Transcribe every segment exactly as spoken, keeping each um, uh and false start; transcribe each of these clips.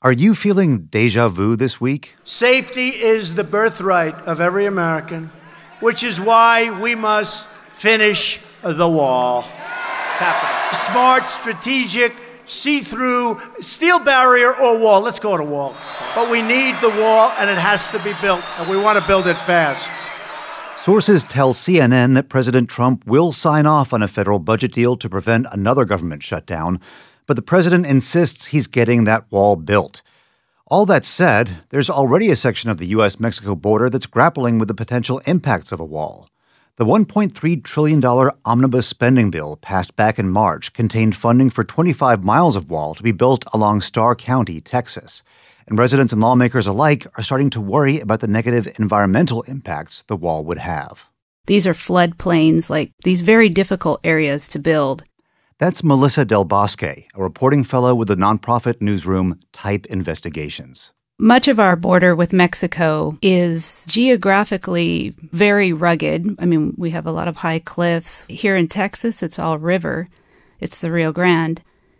Are you feeling deja vu this week? Safety is the birthright of every American, which is why we must finish the wall. It's happening. Smart, strategic, see-through, steel barrier or wall. Let's go to wall. But we need the wall, and it has to be built, and we want to build it fast. Sources tell C N N that President Trump will sign off on a federal budget deal to prevent another government shutdown, but the president insists he's getting that wall built. All that said, there's already a section of the U S Mexico border that's grappling with the potential impacts of a wall. The one point three trillion dollars omnibus spending bill passed back in March contained funding for twenty-five miles of wall to be built along Starr County, Texas. And residents and lawmakers alike are starting to worry about the negative environmental impacts the wall would have. These are floodplains, like these very difficult areas to build. That's Melissa Del Bosque, a reporting fellow with the nonprofit newsroom Type Investigations. Much of our border with Mexico is geographically very rugged. I mean, we have a lot of high cliffs. Here in Texas, it's all river. It's the Rio Grande.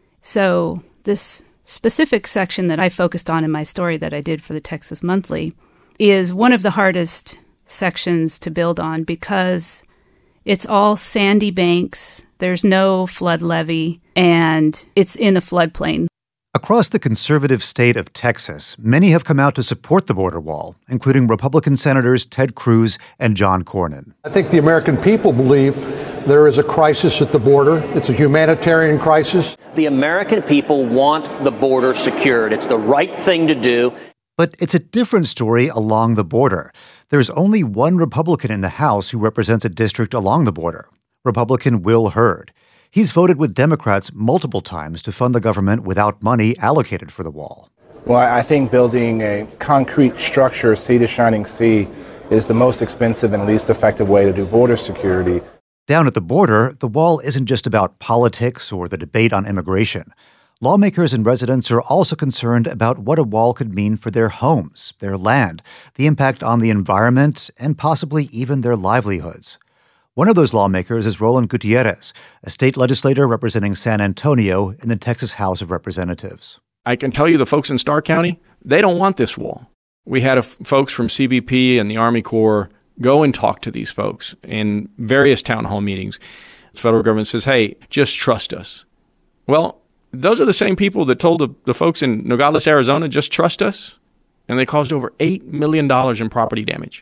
So this specific section that I focused on in my story that I did for the Texas Monthly is one of the hardest sections to build on because it's all sandy banks, there's no flood levee, and it's in a floodplain. Across the conservative state of Texas, many have come out to support the border wall, including Republican Senators Ted Cruz and John Cornyn. I think the American people believe there is a crisis at the border. It's a humanitarian crisis. The American people want the border secured. It's the right thing to do. But it's a different story along the border. There's only one Republican in the House who represents a district along the border, Republican Will Hurd. He's voted with Democrats multiple times to fund the government without money allocated for the wall. Well, I think building a concrete structure, sea to shining sea, is the most expensive and least effective way to do border security. Down at the border, the wall isn't just about politics or the debate on immigration. Lawmakers and residents are also concerned about what a wall could mean for their homes, their land, the impact on the environment, and possibly even their livelihoods. One of those lawmakers is Roland Gutierrez, a state legislator representing San Antonio in the Texas House of Representatives. I can tell you the folks in Starr County, they don't want this wall. We had a f- folks from C B P and the Army Corps go and talk to these folks in various town hall meetings. The federal government says, hey, just trust us. Well, those are the same people that told the, the folks in Nogales, Arizona, just trust us. And they caused over eight million dollars in property damage.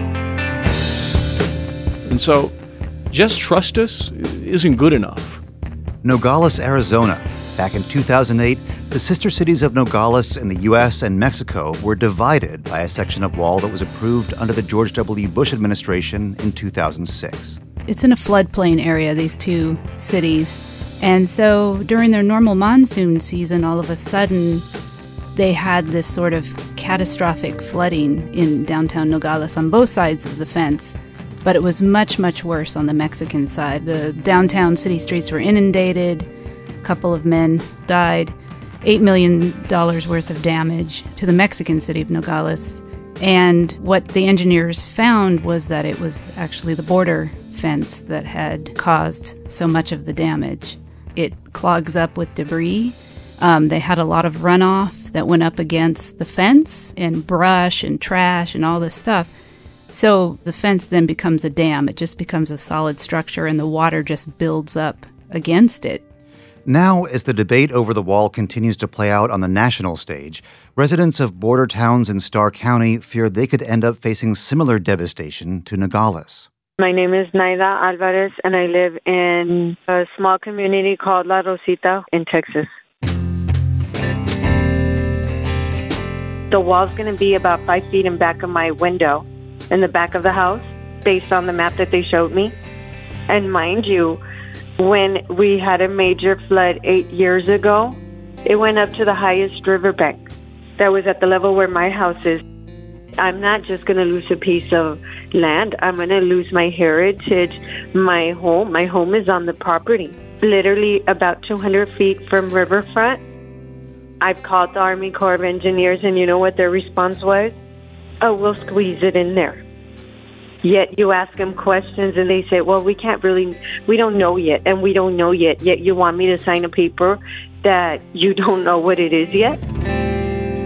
And so, just trust us isn't good enough. Nogales, Arizona. Back in two thousand eight, the sister cities of Nogales in the U S and Mexico were divided by a section of wall that was approved under the George W. Bush administration in two thousand six. It's in a floodplain area, these two cities. And so during their normal monsoon season, all of a sudden, they had this sort of catastrophic flooding in downtown Nogales on both sides of the fence. But it was much, much worse on the Mexican side. The downtown city streets were inundated. A couple of men died. eight million dollars worth of damage to the Mexican city of Nogales. And what the engineers found was that it was actually the border fence that had caused so much of the damage. It clogs up with debris. Um, they had a lot of runoff that went up against the fence and brush and trash and all this stuff. So the fence then becomes a dam. It just becomes a solid structure, and the water just builds up against it. Now, as the debate over the wall continues to play out on the national stage, residents of border towns in Starr County fear they could end up facing similar devastation to Nogales. My name is Naida Alvarez, and I live in a small community called La Rosita in Texas. The wall's going to be about five feet in back of my window, in the back of the house, based on the map that they showed me. And mind you, when we had a major flood eight years ago, it went up to the highest riverbank that was at the level where my house is. I'm not just going to lose a piece of land. I'm going to lose my heritage, my home. My home is on the property, literally about two hundred feet from riverfront. I've called the Army Corps of Engineers, and you know what their response was? Oh, we'll squeeze it in there. Yet you ask them questions, and they say, well, we can't really, we don't know yet, and we don't know yet. Yet you want me to sign a paper that you don't know what it is yet?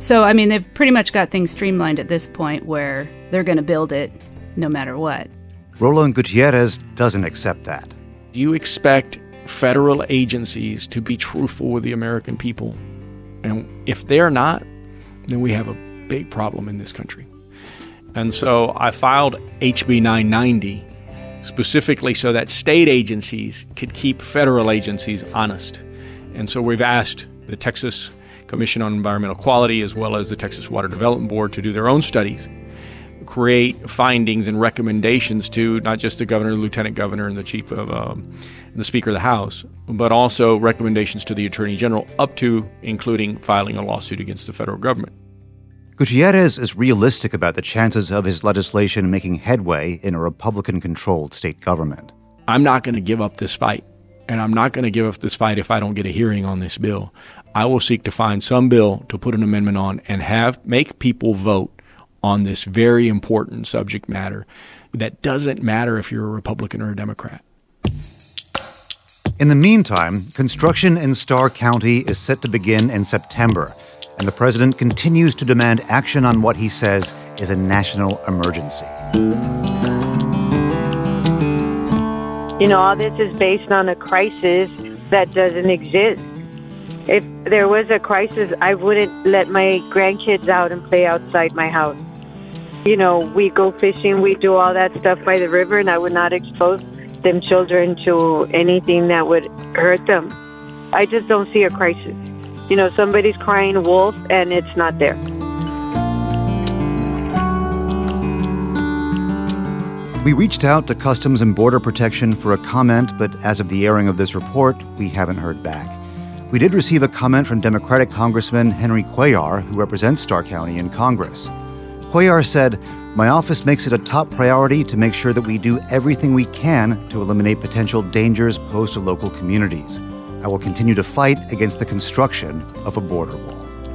So, I mean, they've pretty much got things streamlined at this point where they're going to build it no matter what. Roland Gutierrez doesn't accept that. You expect federal agencies to be truthful with the American people. And if they're not, then we have a big problem in this country. And so I filed H B nine ninety specifically so that state agencies could keep federal agencies honest. And so we've asked the Texas Commission on Environmental Quality as well as the Texas Water Development Board to do their own studies, create findings and recommendations to not just the governor, the lieutenant governor, and the chief of um, and the Speaker of the House, but also recommendations to the Attorney General up to including filing a lawsuit against the federal government. Gutierrez is realistic about the chances of his legislation making headway in a Republican-controlled state government. I'm not going to give up this fight, and I'm not going to give up this fight if I don't get a hearing on this bill. I will seek to find some bill to put an amendment on and have make people vote on this very important subject matter that doesn't matter if you're a Republican or a Democrat. In the meantime, construction in Starr County is set to begin in September, and the president continues to demand action on what he says is a national emergency. You know, all this is based on a crisis that doesn't exist. If there was a crisis, I wouldn't let my grandkids out and play outside my house. You know, we go fishing, we do all that stuff by the river, and I would not expose them children to anything that would hurt them. I just don't see a crisis. You know, somebody's crying wolf, and it's not there. We reached out to Customs and Border Protection for a comment, but as of the airing of this report, we haven't heard back. We did receive a comment from Democratic Congressman Henry Cuellar, who represents Starr County in Congress. Cuellar said, "My office makes it a top priority to make sure that we do everything we can to eliminate potential dangers posed to local communities. I will continue to fight against the construction of a border wall."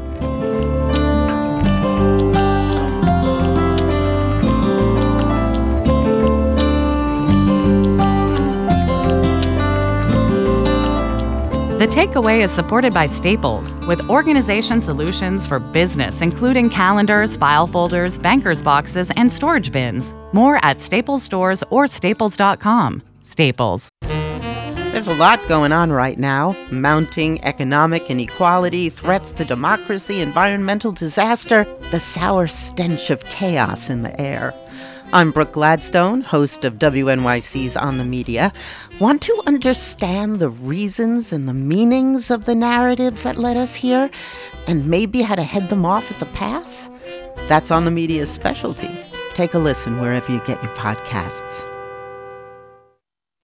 The Takeaway is supported by Staples, with organization solutions for business, including calendars, file folders, banker's boxes, and storage bins. More at Staples stores or staples dot com. Staples. There's a lot going on right now. Mounting economic inequality, threats to democracy, environmental disaster, the sour stench of chaos in the air. I'm Brooke Gladstone, host of W N Y C's On the Media. Want to understand the reasons and the meanings of the narratives that led us here, and maybe how to head them off at the pass? That's On the Media's specialty. Take a listen wherever you get your podcasts.